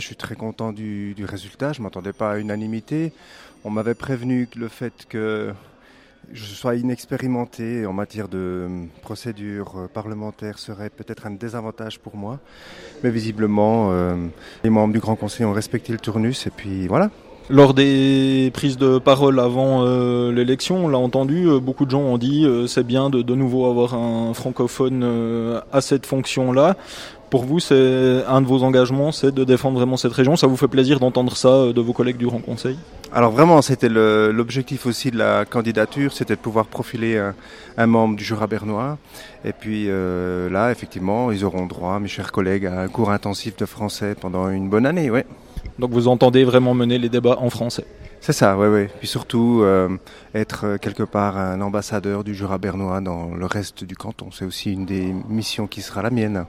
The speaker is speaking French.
Je suis très content du résultat, je ne m'attendais pas à unanimité. On m'avait prévenu que le fait que je sois inexpérimenté en matière de procédure parlementaire serait peut-être un désavantage pour moi. Mais visiblement, les membres du Grand Conseil ont respecté le turnus et puis voilà. Lors des prises de parole avant l'élection, on l'a entendu, beaucoup de gens ont dit c'est bien de nouveau avoir un francophone à cette fonction-là. Pour vous, c'est un de vos engagements, c'est de défendre vraiment cette région. Ça vous fait plaisir d'entendre ça de vos collègues du Grand Conseil ? Alors vraiment, c'était l'objectif aussi de la candidature, c'était de pouvoir profiler un membre du Jura bernois. Et puis là, effectivement, ils auront droit, mes chers collègues, à un cours intensif de français pendant une bonne année, ouais. Donc vous entendez vraiment mener les débats en français ? C'est ça, oui. Puis surtout, être quelque part un ambassadeur du Jura bernois dans le reste du canton. C'est aussi une des missions qui sera la mienne.